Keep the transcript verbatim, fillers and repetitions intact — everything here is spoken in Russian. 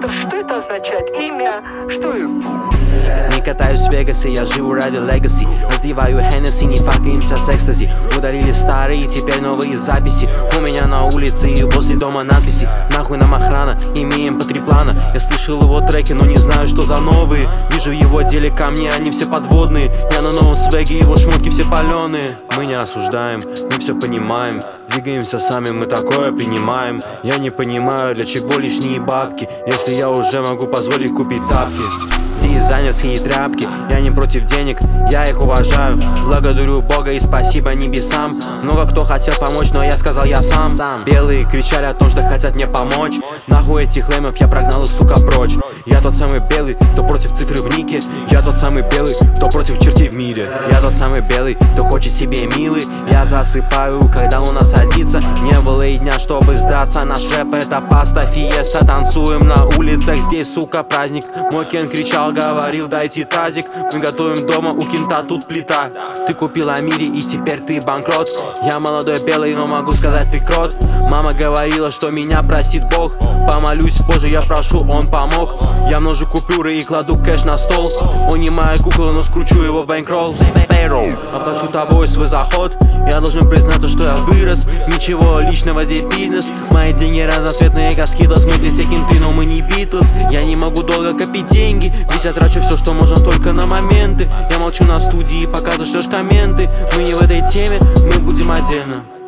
Александр, что это означает? Имя? Что это? Не катаюсь в Вегасе, я живу ради легаси. Разливаю Хеннесси, не факаемся с экстази. Удалили старые, теперь новые записи. У меня на улице и возле дома надписи. Нахуй нам охрана, имеем по три плана. Я слышал его треки, но не знаю, что за новые. Вижу в его деле камни, они все подводные. Я на новом свеге, его шмотки все паленые. Мы не осуждаем, мы все понимаем. Двигаемся сами, мы такое принимаем. Я не понимаю, для чего лишние бабки, если я уже могу позволить купить тапки. Дизайнерские тряпки, я не против денег, я их уважаю. Благодарю Бога и спасибо небесам. Много кто хотел помочь, но я сказал я сам. сам Белые кричали о том, что хотят мне помочь. Нахуй этих лэмов, я прогнал их, сука, прочь. Я тот самый белый, кто против цифры в нике. Я тот самый белый, кто против чертей в мире. Я тот самый белый, кто хочет себе милый. Я засыпаю, когда луна садится. Не было и дня, чтобы сдаться. Наш рэп это паста, фиеста. Танцуем на улицах, здесь, сука, праздник. Мой Кен кричал, говорил, дайте тазик. Мы готовим дома, у кента тут плита. Ты купил о мире и теперь ты банкрот. Я молодой белый, но могу сказать, ты крот. Мама говорила, что меня простит Бог. Помолюсь, Боже, я прошу, Он помог. Я множу купюры и кладу кэш на стол. Он не моя кукла, но скручу его в бэнкролл. Оплачу тобой свой заход. Я должен признаться, что я вырос. Ничего личного, здесь бизнес. Мои деньги разноцветные, как скитлс. Мы все кенты, но мы не Битлз. Я не могу долго копить деньги, ведь я трачу все, что можно, только на моменты. Я молчу на студии, пока ты шлешь комменты. Мы не в этой теме, мы будем отдельно.